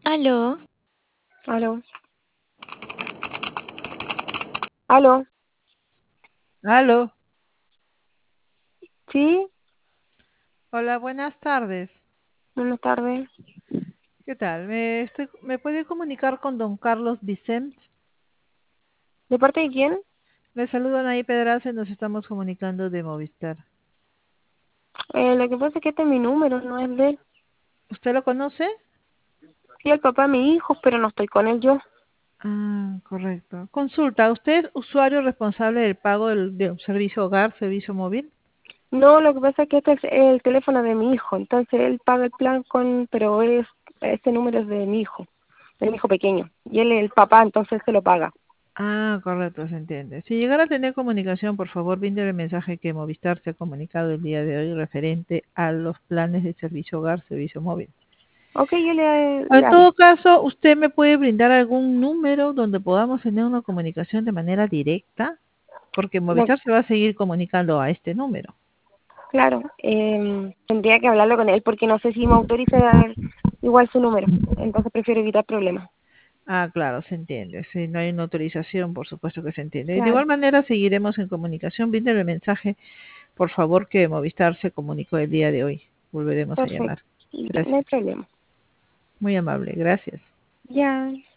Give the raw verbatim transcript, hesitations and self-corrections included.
Aló, Aló, aló, aló. sí, Hola, buenas tardes. buenas tardes. ¿Qué tal? ¿Me, estoy, ¿me puede comunicar con don Carlos Vicent? ¿De parte de quién? Le saludan ahí Pedraza y nos estamos comunicando de Movistar. Eh, lo que pasa es que este es mi número, no es de él. ¿Usted lo conoce? Sí, el papá de mi hijo, pero no estoy con él yo. Ah, correcto. Consulta, ¿usted es usuario responsable del pago del, de un servicio hogar, servicio móvil? No, lo que pasa es que este es el teléfono de mi hijo, entonces él paga el plan con, pero es, este número es de mi hijo, de mi hijo pequeño. Y él es el papá, entonces se lo paga. Ah, correcto, se entiende. Si llegara a tener comunicación, por favor, brinde el mensaje que Movistar se ha comunicado el día de hoy referente a los planes de servicio hogar, servicio móvil. Ok, yo le, En le todo hablo. caso, ¿usted me puede brindar algún número donde podamos tener una comunicación de manera directa? Porque Lo- Movistar se va a seguir comunicando a este número. claro, eh, tendría que hablarlo con él porque no sé si me autoriza a dar igual su número, entonces prefiero evitar problemas. Ah, claro, se entiende. Si no hay una autorización, por supuesto que se entiende. Y de Claro, igual manera, seguiremos en comunicación. Brindele el mensaje, por favor, que Movistar se comunicó el día de hoy. Volveremos a perfecto, llamar. ya, no Gracias. hay problema. Muy amable. Gracias. Ya.